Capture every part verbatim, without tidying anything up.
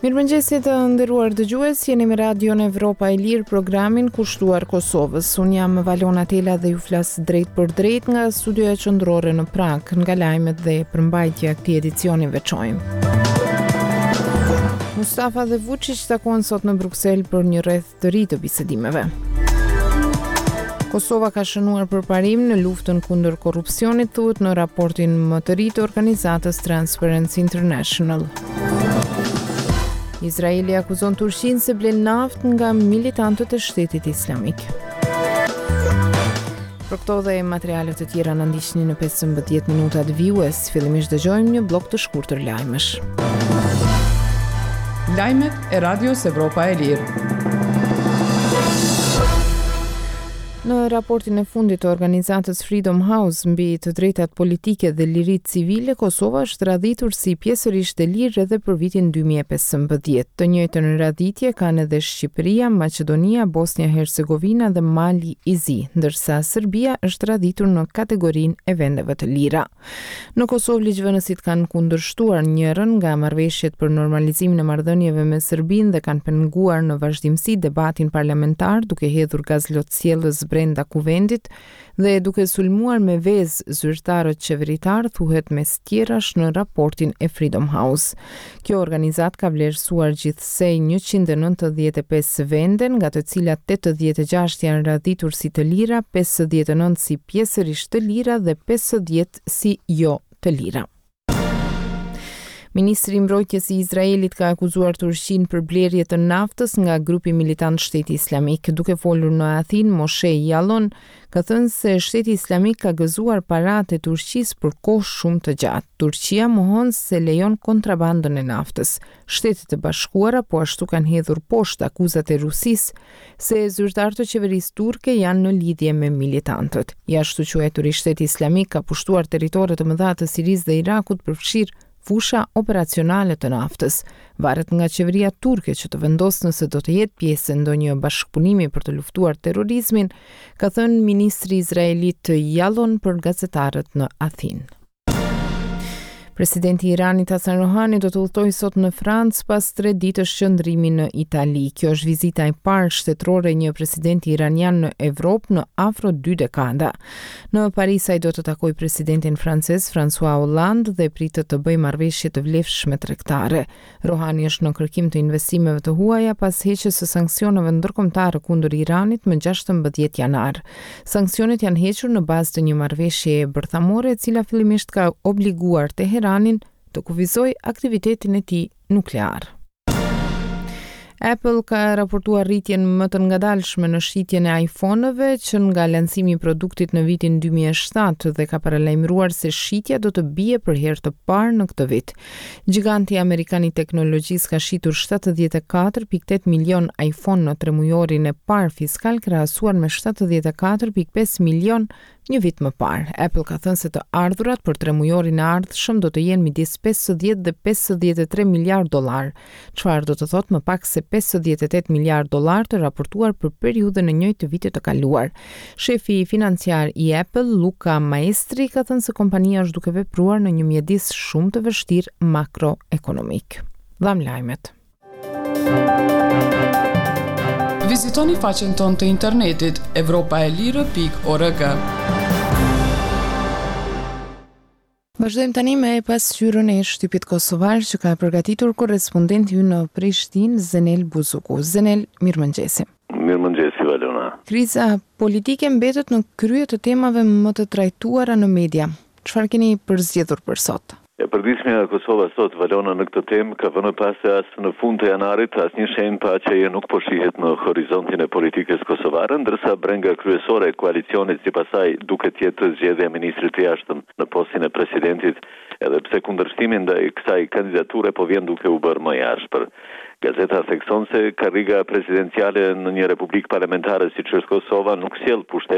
Mirëmëngjesit të nderuar dëgjues, jeni me Radion Evropa e Lirë, programin kushtuar Kosovës. Unë jam Valona Tela dhe ju flas drejt për drejt nga studioja qendrore në Prag, nga lajmet dhe përmbajtja e këtij edicioni veçojmë. Mustafa dhe Vučić takohen sot në Bruksel për një rreth të ri të bisedimeve. Kosova ka shënuar përparim në luftën kundër korrupsionit, thuhet në raportin më të ri të organizatës Transparency International. Izraeli akuzon Turqinë se blen naftë nga militantët e Shtetit Islamik. Për këto dhe materialet të tjera na ndiqni në pesëmbëdhjetë minutat vijues. Fillimisht dëgjojmë një blok të shkurtër lajmesh. Lajmet e Radios Evropa e Lirë. Në raportin e fundit të organizatës Freedom House mbi të drejtat politike dhe liritë civile, Kosova është radhitur si pjesërisht e lirë edhe për vitin dy mijë e pesëmbëdhjetë. Të njëjtën radhitje kanë edhe Shqipëria, Maqedonia, Bosnia-Hercegovina dhe Mali i Zi, ndërsa Serbia është radhitur në kategorinë e vendeve të lira. Në Kosovë ligjvënësit kanë kundërshtuar njërin nga marrëveshjet për normalizimin e marrëdhënieve me Serbinë dhe kanë penguar në vazhdimsi debatin parlamentar, duke hedhur gazlotësjellës brenda kuvendit dhe duke sulmuar me vezë zyrtarët qeveritar, thuhet mes tjerash në raportin e Freedom House. Kjo organizat ka vlerësuar gjithsej njëqind e nëntëdhjetë e pesë vende, nga të cilat tetëdhjetë e gjashtë janë radhitur si të lira, pesëdhjetë e nëntë si pjesërisht të lira dhe pesëdhjetë si jo të lira. Ministri i Mbrojtjes i Izraelit ka akuzuar Turqinë për blerje të naftës nga grupi militant Shteti Islamik. Duke folur në Athinë, Moshe Yaalon ka thënë se Shteti Islamik ka gëzuar paratë e Turqisë për kohë shumë të gjatë. Turqia mohon se lejon kontrabandën e naftës. Shtetet e Bashkuara po ashtu kanë hedhur poshtë akuzat e Rusisë se zyrtarët e qeverisë turke janë në lidhje me militantët. Jashtu quajturi Shteti Islamik ka pushtuar territore të mëdha të Sirisë dhe Irakut, përfshirë fusha operacionale të naftës. Varet nga qeveria turke që të vendosë nëse do të jetë pjesë e ndonjë bashkëpunimi për të luftuar terrorizmin, ka thënë ministri izraelit Yaalon për gazetarët në Athinë. Presidenti i Iranit Hasan Rohani do të udhtojë sot në Francë pas tre ditësh qëndrimi në Itali. Kjo është vizita e parë shtetërore e një presidenti iranian në Evropë në afro dy dekada. Në Paris ai do të takojë presidentin francez François Hollande dhe pritet të bëjë marrëveshje të vlefshme tregtare. Rohani është në kërkim të investimeve të huaja pas heqjes së sanksioneve ndërkombëtare kundër Iranit më gjashtëmbëdhjetë janar. Sanksionet janë hequr në bazë të një marrëveshjeje bërthamore e cila fillimisht ka obliguar Teheranin të kufizoj aktivitetin e tij nuklear. Apple ka raportuar rritjen më të ngadalshme në shitjen e iPhone-ëve që nga lancimi i produktit në vitin dy mijë e shtatë dhe ka paralajmëruar se shitja do të bie për herë të parë në këtë vit. Giganti amerikan i teknologjisë ka shitur shtatëdhjetë e katër pikë tetë milion iPhone në tremujorin e parë fiskal, krahasuar me shtatëdhjetë e katër pikë pesë milion një vit më parë. Apple ka thënë se të ardhurat për tremujorin e ardhshëm do të jenë midis pesëdhjetë dhe pesëdhjetë e tre miliard dollar, çfarë do të thotë më pak se pesëdhjetë e tetë miliard dollar të raportuar për periudhën e njëjtë të vitit të kaluar. Shefi financiar i Apple, Luca Maestri, ka thënë se kompania është duke vepruar në një mjedis shumë të vështirë makroekonomik. Dham lajmet. Vizitoni faqen tonë të internetit evropaelire pikë org. Vazhdojmë tani me pasqyrën e shtypit kosovar që ka përgatitur korrespondenti ynë në Prishtinë, Zenel Buzuku. Zenel, mirëmëngjesi. Mirëmëngjesi, Valona. Kriza politike mbetet në krye të temave më të trajtuara në media. Çfarë keni përzgjedhur për sot? E përdismi nga Kosova sot, Valona, në këtë temë ka vënë pas se as në fund të janarit as një shenjë paqeje nuk po shihet në horizontin e politikës kosovare, ndërsa brenga kryesore e koalicionit sipas saj duket jetë zgjedhja e ministrit të jashtëm në postin e presidentit, edhe pse kundërshtimi ndaj kësaj kandidature po vjen duke u bërë më i ashpër. Gazeta thekson se karriga presidenciale në një republikë parlamentare siç është Kosova nuk sjell pushtet,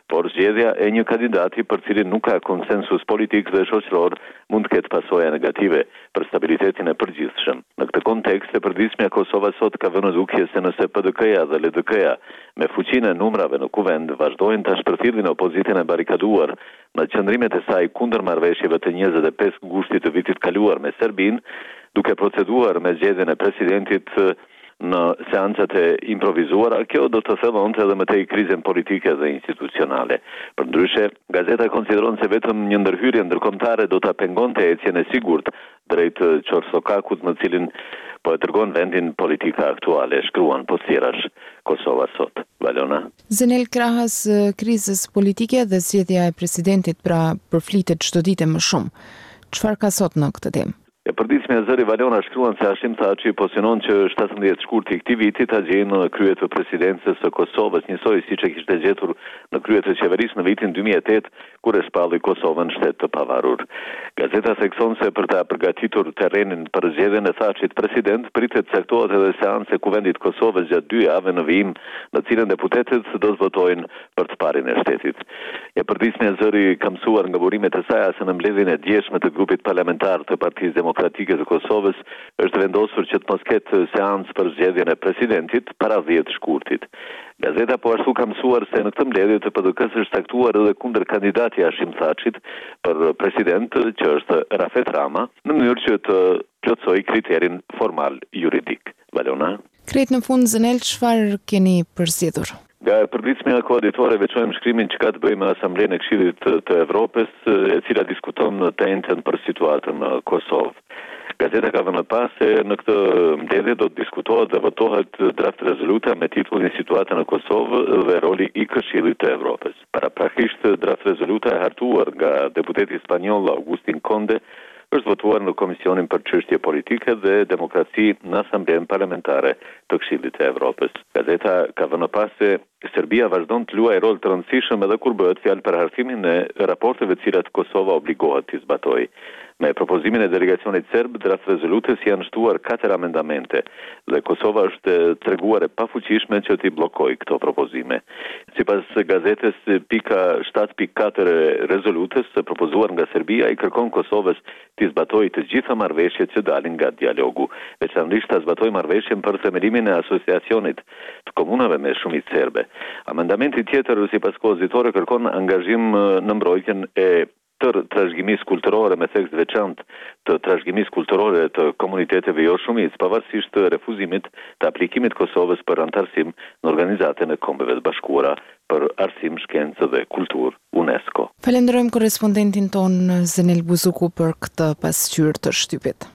por zgjedhja e një kandidati për cilin nuk ka konsensus politik dhe shoqëror mund të ketë pasoja negative për stabilitetin e përgjithshëm. Në këtë kontekst, e përditshmja Kosova sot ka vënë dukje se nëse P D K-ja dhe L D K-ja me fuqinë e numrave në kuvend vazhdojnë ta shpërthirrin opozitën e barrikaduar në qëndrimet e saj kundër marrëveshjeve të njëzet e pesë gushtit të vitit kaluar me Serbinë, duke proceduar me zgjedhjen e presidentit në seancat e improvizuara, kjo do të thellonte edhe më tej krizën politike dhe institucionale. Përndryshe, gazeta konsideron se vetëm një ndërhyrje ndërkombëtare do ta pengonte ecjen e sigurt drejt Çorsokakut, në cilin po e tregon vendin politika aktuale, shkruan Postirash Kosova sot. Valona. Zenel, krahas krizës politike dhe zgjedhja e presidentit pra përflitet çdo ditë më shumë. Çfarë ka sot në këtë temë? E përditshmja e zëri Valona shkruan se Hashim Thaçi po synon që shtatëmbëdhjetë shkurti i këtij viti ta gjejë në krye të presidencës së Kosovës, njësoj siç e kishte gjetur në krye të qeverisë në vitin dy mijë e tetë, kur e shpalli Kosovën shtet të pavarur. Gazeta thekson se për ta përgatitur terrenin për zgjedhjen e Thaçit president, pritet caktohet edhe seancë e kuvendit Kosovës gjatë dy javëve në vijim, në cilën deputetët do të votojnë për të parin e shtetit. E përditshmja e zëri ka mësuar nga burimet e saj se në mbledhjen e djeshme të grupit parlamentar të Partisë Demokratike të Kosovës është vendosur që të mos ketë seancë për zgjedhjen e presidentit para dhjetë shkurtit. Gazeta po ashtu ka mësuar se në këtë mbledhje të P D K-s është caktuar edhe kundër kandidati Hashim Thaçit për president, që është Rafet Rama, në mënyrë që të plotësojë kriterin formal juridik. Valona. Krejt në fund, Zenel, çfarë keni përzgjedhur? Nga përditshmja koalitore veçojmë shkrimin që ka të bëjë me Asamblenë e Këshillit të, të Evropës, e cila diskuton të njëjtën për situatën në Kosovë. Gazeta ka vënë pas se në këtë mbledhje do të diskutohet dhe votohet draft rezoluta me titullin Situata në Kosovë dhe roli i Këshillit të Evropës. Paraprakisht, draft rezoluta e hartuar nga deputeti spanjoll Agustin Conde është votuar në Komisionin për Çështje Politike dhe Demokraci në Asamblenë Parlamentare të Këshillit të Evropës. Gazeta ka vënë pas se Serbia vazhdon të luajë rol të rëndësishëm edhe kur bëhet fjalë për hartimin e raporteve të cilat Kosova obligohet të zbatojë. Me propozimin e delegacionit serb, draft rezolutës janë shtuar katër amendamente dhe Kosova është treguar e pafuqishme që t'i bllokojë këto propozime. Sipas gazetës, pika shtatë pikë katër e rezolutës së propozuar nga Serbia i kërkon Kosovës t'i zbatojë të gjitha marrëveshjet që dalin nga dialogu, veçanërisht ta zbatojë marrëveshjen për themelimin e asociacionit të komunave me shumicë serbe. Amendamenti tjetër, sipas pozitore, kërkon angazhim në mbrojtjen e tërë trashëgimisë kulturore me theks veçantë të trashëgimisë kulturore të komuniteteve jo shumicë, pavarësisht të refuzimit të aplikimit Kosovës për antarësim në Organizatën e Kombeve të Bashkuara për arsim, shkencë dhe kulturë UNESCO. Falenderojmë korrespondentin ton Zenel Buzuku për këtë pasqyrë të shtypit.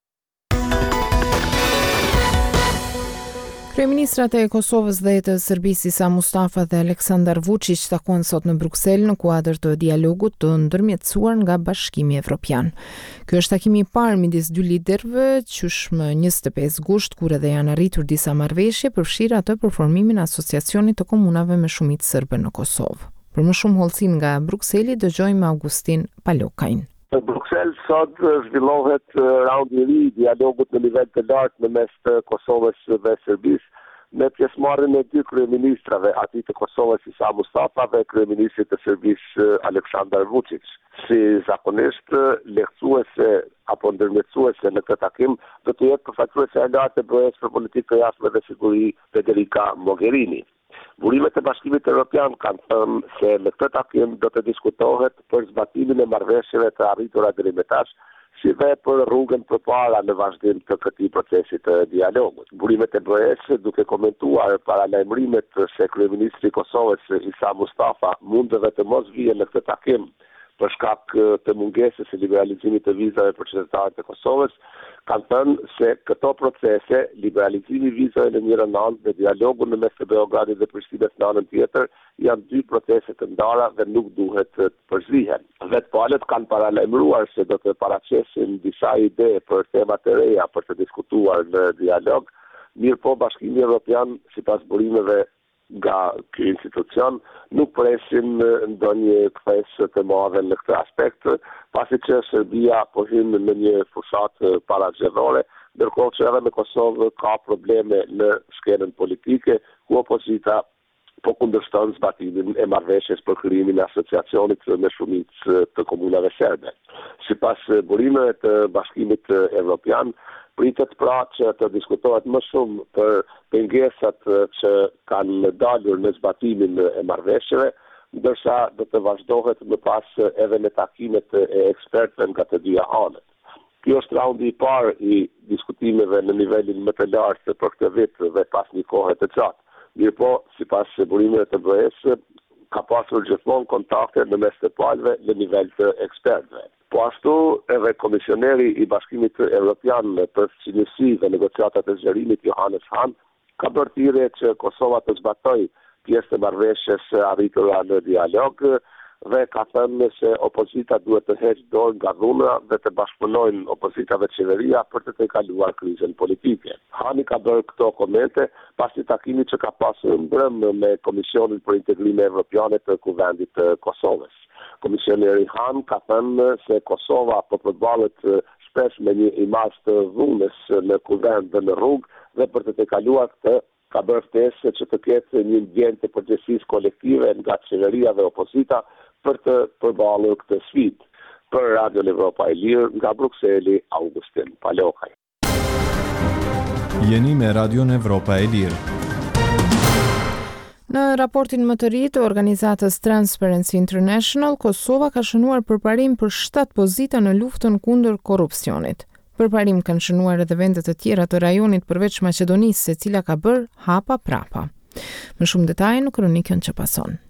Kryeministrat e Kosovës dhe të Serbisë Isa Mustafa dhe Aleksandar Vučić takuan sot në Bruksel në kuadër të dialogut të ndërmjetësuar nga Bashkimi Evropian. Ky është takimi i parë midis dy liderëve, qysh më njëzet e pesë gusht, kur edhe janë arritur disa marrëveshje, përfshirë atë për formimin e Asociacionit të Komunave me Shumicë Serbe në Kosovë. Për më shumë hollësi nga Brukseli, dëgjojmë Augustin Palokajin. Në Bruksel sot zhvillohet raundi i ri i dialogut në nivel të lartë në mes të Kosovës dhe Serbisë, me pjesëmarrjen e dy kryeministrave, atij të Kosovës Isa Mustafa dhe kryeministrit të Serbisë Aleksandar Vučić. Si zakonisht, lehtësuese apo ndërmjetësuese në këtë takim do të jetë përfaqësuese e lartë e B E-s për politikë të jashtme dhe siguri Federica Mogherini. Burimet e Bashkimit Evropian kanë thënë se në këtë takim do të diskutohet për zbatimin e marrëveshjeve të arritura deri më tash, si dhe për rrugën përpara në vazhdim të këtij procesi të dialogut. Burimet e B E-s, duke komentuar paralajmërimet se kryeministri i Kosovës Isa Mustafa mund edhe të mos vijë në këtë takim për shkak të mungesës së liberalizimit të vizave për qytetarët e Kosovës, kanë thënë se këto procese, liberalizimi i vizave në njërin anë dhe dialogu në mes të Beogradit dhe Prishtinës në anën tjetër, janë dy procese të ndara dhe nuk duhet të përzihen. Vetë palët kanë paralajmëruar se do të paraqesin disa ide për tema të reja për të diskutuar në dialog, mirë po Bashkimi Evropian, sipas burimeve nga ky institucion, nuk presin ndonjë kthesë të madhe në këtë aspekt, pasi që Serbia po hyn në një fushat parazgjedhore, ndërkohë që edhe në Kosovë ka probleme në shkenën politike, ku opozita po kundërshton zbatimin e marrëveshjes për krijimin e asociacionit me shumicë të komunave serbe. Sipas burimeve të Bashkimit Evropian, pritet pra që të diskutohet më shumë për pengesat që kanë dalur në zbatimin e marrëveshjeve, ndërsa do të vazhdohet më pas edhe me takimet e ekspertëve nga të dyja anët. Kjo është raundi i parë i diskutimeve në nivelin më të lartë për këtë vit dhe pas një kohe të gjatë. Mirëpo, sipas burimeve të B E S, ka pasur gjithmonë kontakte në mes të palëve në nivel të ekspertëve. Po ashtu edhe komisioneri i Bashkimit Evropian për Sinjësi dhe negociatat e zgjerimit Johannes Hahn ka bërë thirrje që Kosova të zbatojë pjesë të marrëveshjes arritura në dialog dhe ka thënë se opozita duhet të heqë dorë nga dhuna dhe të bashkëpunojnë opozitave qeveria për të tejkaluar krizën politike. Hani ka bërë këto komente pas një takimi që ka pasur mbrëm me Komisionin për Integrime Evropiane të Kuvendit të Kosovës. Komisioneri Han ka thënë se Kosova po përballet shpesh me një imazh të dhunës në kuvend dhe në rrugë dhe për të tejkaluar këtë ka bërë ftesë që të ketë një ndjenjë të përgjegjësisë kolektive nga qeveria dhe opozita për të përballur këtë sfidë. Për Radio Evropa e Lirë nga Brukseli, Augustin Palokaj. Jeni me Radio Evropa e Lirë. Në raportin më të ri të organizatës Transparency International, Kosova ka shënuar përparim për shtatë pozita në luftën kundër korrupsionit. Përparim kanë shënuar edhe vendet të tjera të rajonit përveç Maqedonisë, e cila ka bërë hapa prapa. Më shumë detaje në kronikën që pason.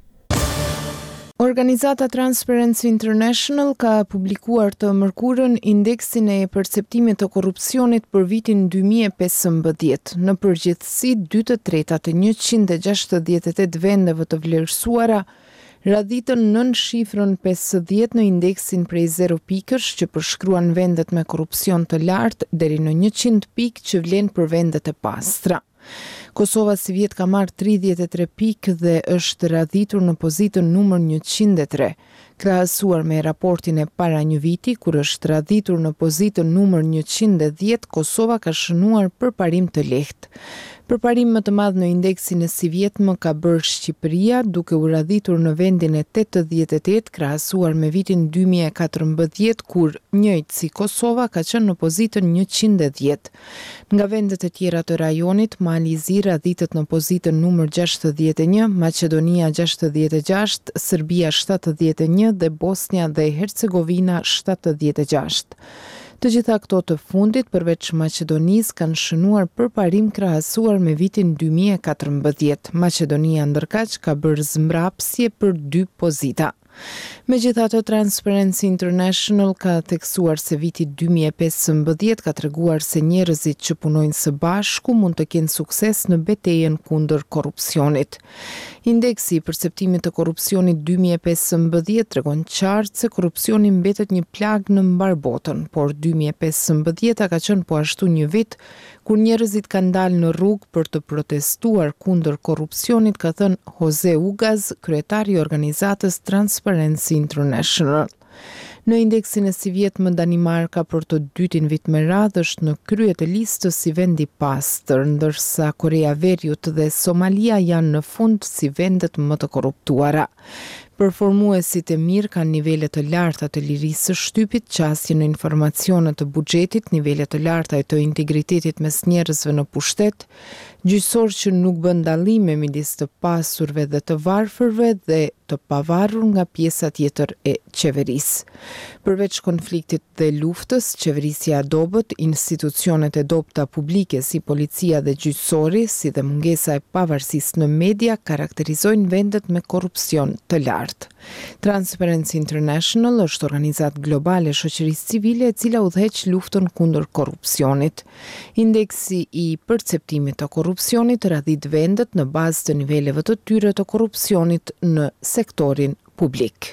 Organizata Transparency International ka publikuar të mërkurën indeksin e perceptimit të korrupsionit për vitin dy mijë e pesëmbëdhjetë. Në përgjithësi, dy të treta të njëqind e gjashtëdhjetë e tetë vendeve të vlerësuara radhitën nën shifrën pesëdhjetë në indeksin prej zero pikësh që përshkruan vendet me korrupsion të lartë deri në njëqind pikë që vlen për vendet e pastra. Kosova si vjet ka marrë tridhjetë e tre pikë dhe është radhitur në pozitën numër njëqind e tre, krahasuar me raportin e para një viti kur është radhitur në pozitën numër njëqind e dhjetë, Kosova ka shënuar përparim të lehtë. Përparim më të madh në indeksin e si vjet më ka bërë Shqipëria, duke u radhitur në vendin e tetëdhjetë e tetë krahasuar me vitin dy mijë e katërmbëdhjetë, kur njëjtë si Kosova ka qenë në pozitën njëqind e dhjetë. Nga vendet e tjera të rajonit, Mali i Zi radhitet në pozitën numër gjashtëdhjetë e një, Maqedonia gjashtëdhjetë e gjashtë, Serbia shtatëdhjetë e një dhe Bosnia dhe Hercegovina shtatëdhjetë e gjashtë. Të gjitha këto të fundit, përveç Maqedonisë, kanë shënuar përparim krahasuar me vitin dy mijë e katërmbëdhjetë. Maqedonia ndërkaq ka bërë zmbrapsje për dy pozita. Megjithatë, Transparency International ka theksuar se viti dy mijë e pesëmbëdhjetë ka treguar se njerëzit që punojnë së bashku mund të kenë sukses në betejën kundër korrupsionit. Indeksi i perceptimit të korrupsionit dy mijë e pesëmbëdhjetë tregon qartë se korrupsioni mbetet një plagë në mbar botën, por dy mijë e pesëmbëdhjeta ka qenë po ashtu një vit kur njerëzit kanë dalë në rrugë për të protestuar kundër korrupsionit, ka thënë Jose Ugaz, kryetari i organizatës Transparency International. Në indeksin e si vjet më Danimarka për të dytin vit me radhë është në krye të listës si vendi pastër, ndërsa Korea e Veriut dhe Somalia janë në fund si vendet më të korruptuara. Performuesit e mirë kanë nivele të larta të lirisë së shtypit, qasje në informacione të buxhetit, nivele të larta të integritetit mes njerëzve në pushtet, gjyqësor që nuk bën dallime midis të pasurve dhe të varfërve dhe të pavarur nga pjesa tjetër e qeverisë. Përveç konfliktit dhe luftës, qeverisja e dobët, institucionet e dobta publike si policia dhe gjyqësori, si dhe mungesa e pavarësisë në media karakterizojnë vendet me korrupsion të lartë. Transparency International është organizatë globale shoqërisë civile e cila udhëheq luftën kundër korrupsionit. Indeksi i perceptimit të korrupsionit radhit vendet në bazë të niveleve të tyre të korrupsionit në sektorin publik.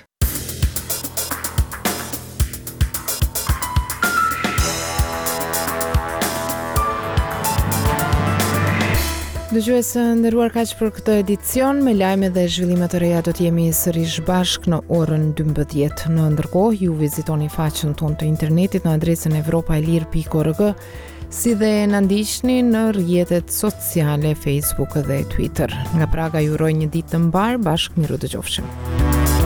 Dëgjuesë nderuar, kaq për këtë edicion. Me lajme dhe zhvillime të reja do të jemi sërish bashk në orën dymbëdhjetë. Në ndërkohë, ju vizitoni faqen tonë të internetit në adresën evropaelir pikë org. si dhe na ndiqni në rrjetet sociale Facebook dhe Twitter. Nga Praga ju uroj një ditë të mbar, bashkë miru dëgjofshim.